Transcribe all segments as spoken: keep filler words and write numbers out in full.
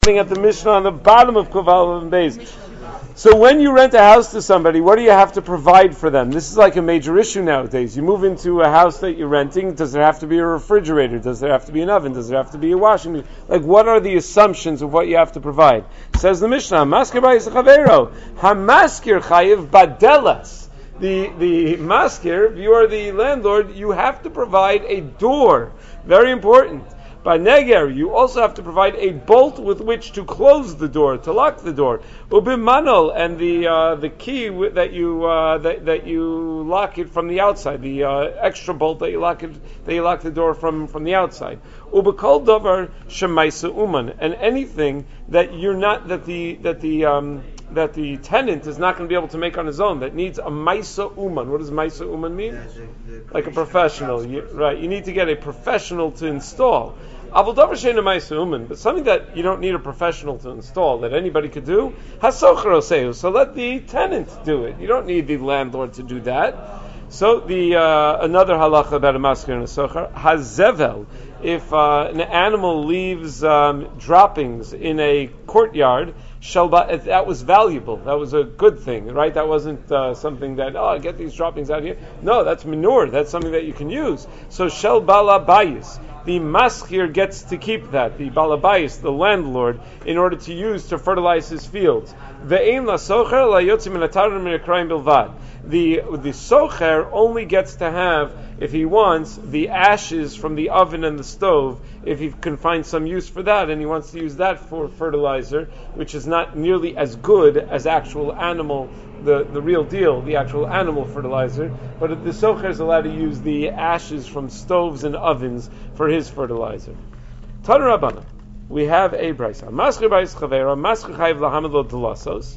At the Mishnah on the bottom of Kuval and Beis. So when you rent a house to somebody, what do you have to provide for them? This is like a major issue nowadays. You move into a house that you're renting, does there have to be a refrigerator? Does there have to be an oven? Does there have to be a washing machine? Like, what are the assumptions of what you have to provide? Says the Mishnah, Maskir b'ayis chavero, hamaskir chayiv badelas. The, the maskir, if you are the landlord, you have to provide a door. Very important. By neger, you also have to provide a bolt with which to close the door, to lock the door. Ubimanol, and the uh, the key that you uh, that, that you lock it from the outside, the uh, extra bolt that you lock it that you lock the door from, from the outside. Ubikol davar shemaisa uman, and anything that you're not that the that the um, that the tenant is not going to be able to make on his own, that needs a maisa uman. What does maisa uman mean? Yeah, the, the like a professional, you, right? You need to get a professional to install. But something that you don't need a professional to install, that anybody could do, hasocher. So let the tenant do it. You don't need the landlord to do that. So the uh, another halacha about a maskir and a socher, hazevel. If uh, an animal leaves um, droppings in a courtyard, shalba, that was valuable. That was a good thing, right? That wasn't uh, something that, oh, get these droppings out of here. No, that's manure. That's something that you can use. So shel bala bayis. The maskir gets to keep that, the balabayis, the landlord, in order to use to fertilize his fields. Ve'ein la socher la yotzim min atar min akrayim bilvad. The the socher only gets to have, if he wants, the ashes from the oven and the stove, if he can find some use for that, and he wants to use that for fertilizer, which is not nearly as good as actual animal, the, the real deal, the actual animal fertilizer, but the socher is allowed to use the ashes from stoves and ovens for his fertilizer. Tan Rabbana, we have a brayso. Maskir b'ayis chavera, maskir chayiv lahamid lo delasos.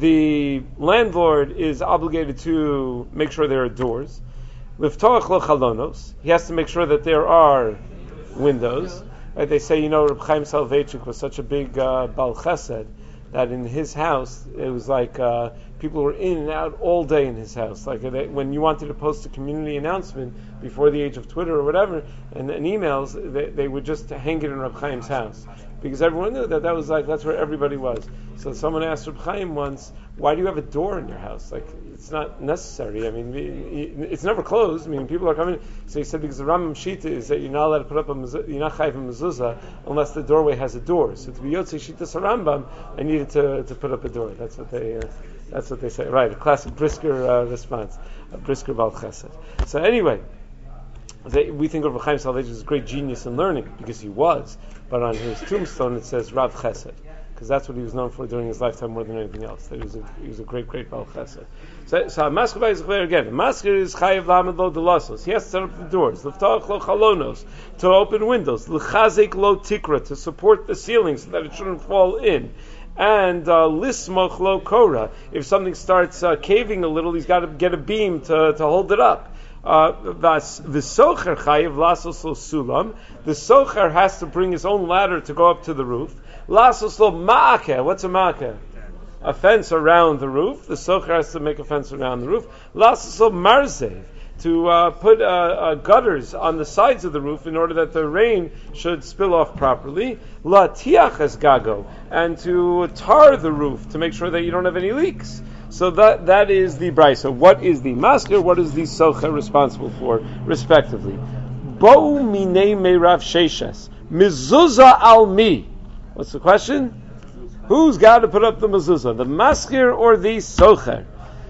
The landlord is obligated to make sure there are doors. Liftoach lo chalonos. He has to make sure that there are windows. Right? They say, you know, Reb Chaim Soloveitchik was such a big uh, Bal Chesed that in his house it was like uh, people were in and out all day in his house. Like they, when you wanted to post a community announcement before the age of Twitter or whatever, and, and emails, they, they would just hang it in Reb Chaim's house because everyone knew that that was like that's where everybody was. So someone asked Reb Chaim once, "Why do you have a door in your house? Like it's not necessary. I mean, it's never closed. I mean, people are coming." So he said because the Rambam Shita is that you're not allowed to put up a mezuzah, you're not chayiv a mezuzah unless the doorway has a door. So to be yotzei Shitas Rambam, I needed to to put up a door. That's what they. Uh, That's what they say. Right, a classic Brisker uh, response. A Brisker Bal Chesed. So anyway, they, we think of Reb Chaim Soloveitchik as a great genius in learning, because he was. But on his tombstone it says Rav Chesed, because that's what he was known for during his lifetime more than anything else. That he was a, he was a great, great Bal Chesed. So, so Maskir is clear again. Maskir is Chayiv Lamed Lo Delasos. He has to set up the doors. L'ftach Lo Chalonos, to open windows. L'chazik Lo Tikra, to support the ceiling so that it shouldn't fall in. And lismoch lo kora. If something starts uh, caving a little, he's got to get a beam to, to hold it up. The socher chayiv lasos lo sulam. The socher has to bring his own ladder to go up to the roof. Lasos lo ma'akeh. What's a ma'akeh? A fence around the roof. The socher has to make a fence around the roof. Lasos lo marzev. To uh, put uh, uh, gutters on the sides of the roof in order that the rain should spill off properly. La tiach es gago, and to tar the roof to make sure that you don't have any leaks. So that that is the brayso. What is the maskir? What is the socher responsible for, respectively? Bo minei me Rav Sheshes mezuzah al mi. What's the question? Who's got to put up the mezuzah? The maskir or the socher?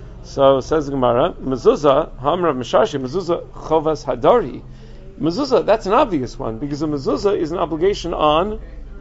So says the Gemara, mezuzah, hamra mishashi, mezuzah chovas hadari. Mezuzah, that's an obvious one, because a mezuzah is an obligation on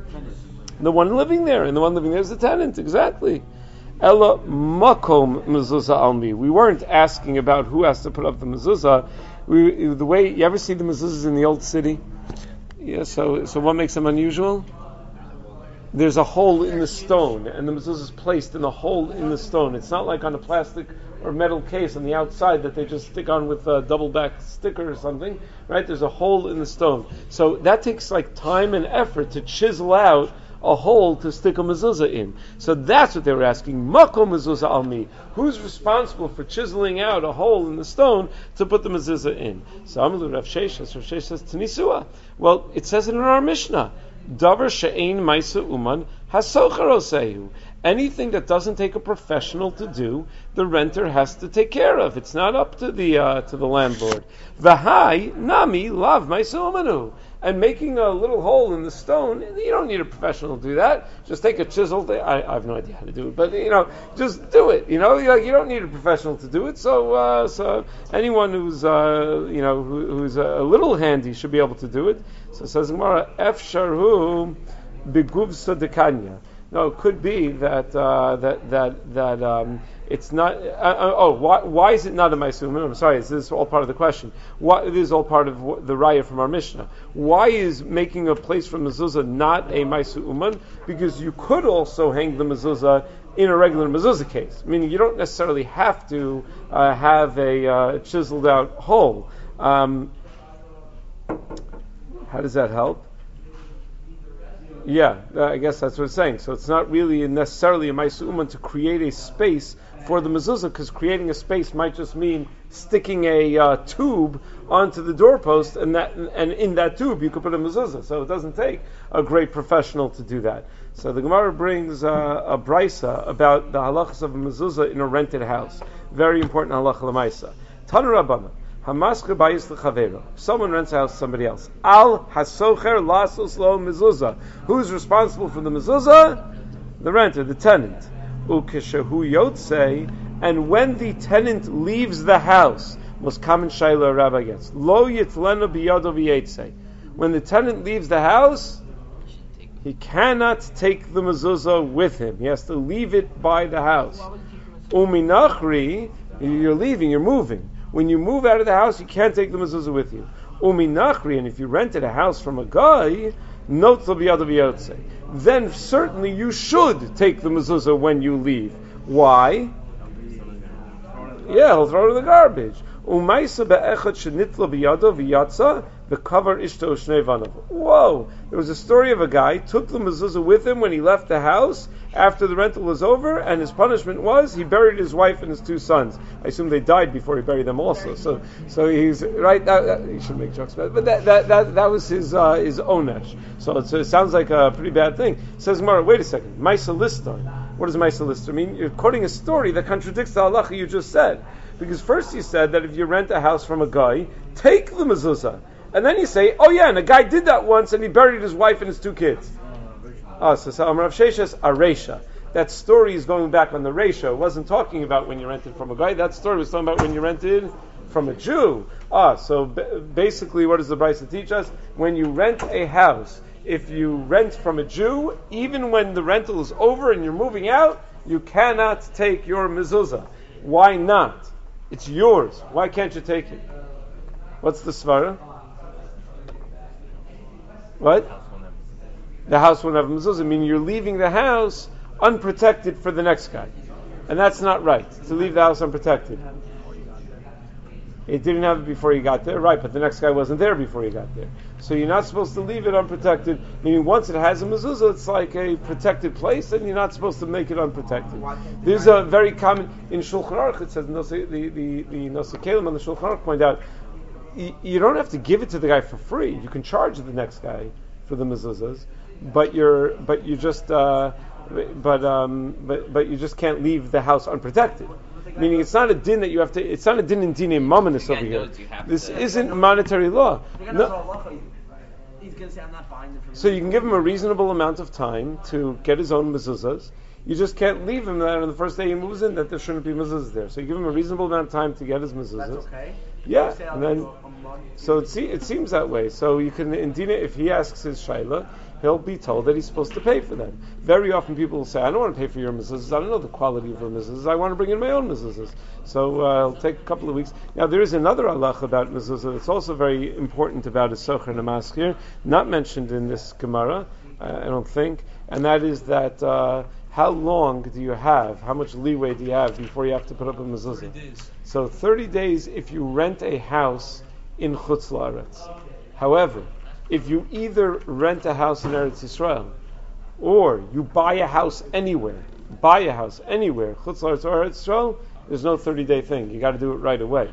the one living there, and the one living there is the tenant, exactly. Ella makom mezuzah almi. We weren't asking about who has to put up the mezuzah. We, the way, you ever see the mezuzahs in the old city? Yeah, so, so what makes them unusual? There's a hole in the stone, and the mezuzah is placed in the hole in the stone. It's not like on a plastic or metal case on the outside that they just stick on with a double back sticker or something, right? There's a hole in the stone. So that takes like time and effort to chisel out a hole to stick a mezuzah in. So that's what they were asking. Makom mezuzah al mi. Who's responsible for chiseling out a hole in the stone to put the mezuzah in? So Amalu Rav Sheshes, Rav Sheshes says Tanisua. Well, it says it in our Mishnah. Davar she'ein ma'isa uman Hasocher osehu. Anything that doesn't take a professional to do, the renter has to take care of. It's not up to the uh, to the landlord. V'hai nami lav ma'asumanu. And making a little hole in the stone, you don't need a professional to do that. Just take a chisel. I, I have no idea how to do it, but you know, just do it. You know, you, you don't need a professional to do it. So, uh, so anyone who's uh, you know who, who's a little handy should be able to do it. So it says Gemara, Efsharhu beguvsa dekanya. No, it could be that uh, that that that um, it's not. Uh, uh, oh, why, why is it not a Maisum? I'm sorry, this is all part of the question. Why, this is all part of the raya from our Mishnah. Why is making a place for mezuzah not a Maisum? Because you could also hang the mezuzah in a regular mezuzah case, meaning you don't necessarily have to uh, have a uh, chiseled out hole. Um, how does that help? Yeah, I guess that's what it's saying. So it's not really necessarily a Ma'aseh Uman to create a space for the mezuzah, because creating a space might just mean sticking a uh, tube onto the doorpost, and that and in that tube you could put a mezuzah. So it doesn't take a great professional to do that. So the Gemara brings uh, a brisa about the halachas of a mezuzah in a rented house. Very important halacha l'maisa. Tanu Rabbana. Hamasker bayis lechavero. Someone rents a house to somebody else. Al hasocher lasos lo mezuzah. Who's responsible for the mezuzah? The renter, the tenant. Ukeshehu yotzei. And when the tenant leaves the house, most common shayla Rabbi gets. Lo yitlenu biyado v'yetzei. When the tenant leaves the house, he cannot take the mezuzah with him. He has to leave it by the house. Uminachri, you're leaving, you're moving. When you move out of the house, you can't take the mezuzah with you. Uminachri, and if you rented a house from a guy, then certainly you should take the mezuzah when you leave. Why? Yeah, he'll throw it in the garbage. The cover ishto shnei vanav. Whoa! There was a story of a guy took the mezuzah with him when he left the house after the rental was over, and his punishment was he buried his wife and his two sons. I assume they died before he buried them also. So, so he's right. That, that, he should make jokes about it, but that that that, that was his uh, his onesh. So it, so it sounds like a pretty bad thing. It says Mara, wait a second. Maisa listar. What does Maisa listar mean? You're quoting a story that contradicts the halacha you just said. Because first you said that if you rent a house from a guy, take the mezuzah. And then you say, oh yeah, and a guy did that once and he buried his wife and his two kids. Oh, so Salam Rav Sheshes, a Reisha. That story is going back on the Reisha. It wasn't talking about when you rented from a guy. That story was talking about when you rented from a Jew. Ah, so b- basically what does the Brisa teach us? When you rent a house, if you rent from a Jew, even when the rental is over and you're moving out, you cannot take your mezuzah. Why not? It's yours. Why can't you take it? What's the svara? What? The house won't have a mezuzah, meaning you're leaving the house unprotected for the next guy. And that's not right, to leave the house unprotected. It didn't have it before you got there, right, but the next guy wasn't there before you got there. So you're not supposed to leave it unprotected, meaning once it has a mezuzah, it's like a protected place, and you're not supposed to make it unprotected. There's a very common, in Shulchan Aruch, it says, the, the, the, the Nosei Kelim on the Shulchan Aruch point out, you don't have to give it to the guy for free. You can charge the next guy for the mezuzahs, but you're but you just uh, but um, but but you just can't leave the house unprotected. Meaning, it's not a din that you have to. It's not a din in dine mominus over here. This isn't monetary law. No. So you can give him a reasonable amount of time to get his own mezuzahs. You just can't leave him that on the first day he moves in that there shouldn't be mezuzahs there. So you give him a reasonable amount of time to get his mezuzahs. That's okay. Yeah, and then so it, see, it seems that way. So you can in Dina, if he asks his shayla, he'll be told that he's supposed to pay for them. Very often people will say, "I don't want to pay for your mezuzahs. I don't know the quality of your mezuzahs. I want to bring in my own mezuzahs." So uh, it'll take a couple of weeks. Now there is another halach about mezuzah that's also very important about a socher and a maskir, not mentioned in this Gemara, uh, I don't think, and that is that. Uh, How long do you have? How much leeway do you have before you have to put up a mezuzah? thirty days. So thirty days if you rent a house in Chutz La'aretz. However, if you either rent a house in Eretz Yisrael or you buy a house anywhere, buy a house anywhere, Chutz La'aretz or Eretz Yisrael, there's no thirty-day thing. You got to do it right away.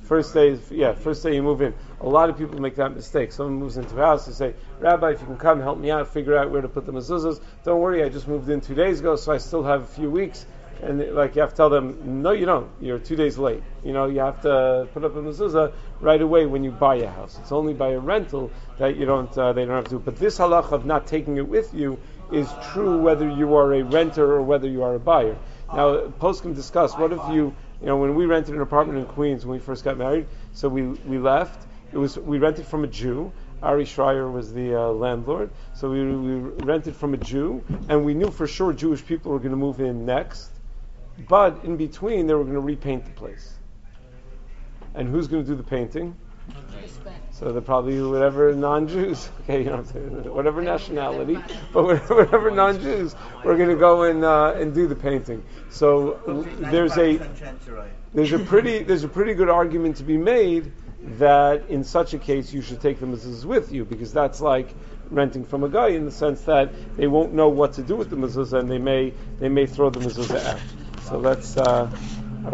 First day, yeah, first day you move in. A lot of people make that mistake. Someone moves into a house, they say, Rabbi, if you can come help me out, figure out where to put the mezuzahs. Don't worry, I just moved in two days ago, so I still have a few weeks. And like you have to tell them, no, you don't. You're two days late. You know, you have to put up a mezuzah right away when you buy a house. It's only by a rental that you don't. Uh, they don't have to do it. But this halach of not taking it with you is true whether you are a renter or whether you are a buyer. Now, poskim discuss what if you. You know, when we rented an apartment in Queens when we first got married, so we we left. It was we rented from a Jew. Ari Schreier was the uh, landlord. So we, we rented from a Jew, and we knew for sure Jewish people were going to move in next. But in between, they were going to repaint the place. And who's going to do the painting? So they're probably whatever non-Jews, okay, you know, whatever nationality, but whatever, whatever non-Jews, we're going to go and uh, and do the painting. So there's a there's a pretty there's a pretty good argument to be made that in such a case you should take the mezuzahs with you, because that's like renting from a guy in the sense that they won't know what to do with the mezuzah and they may they may throw the mezuzah out. So let's. Uh,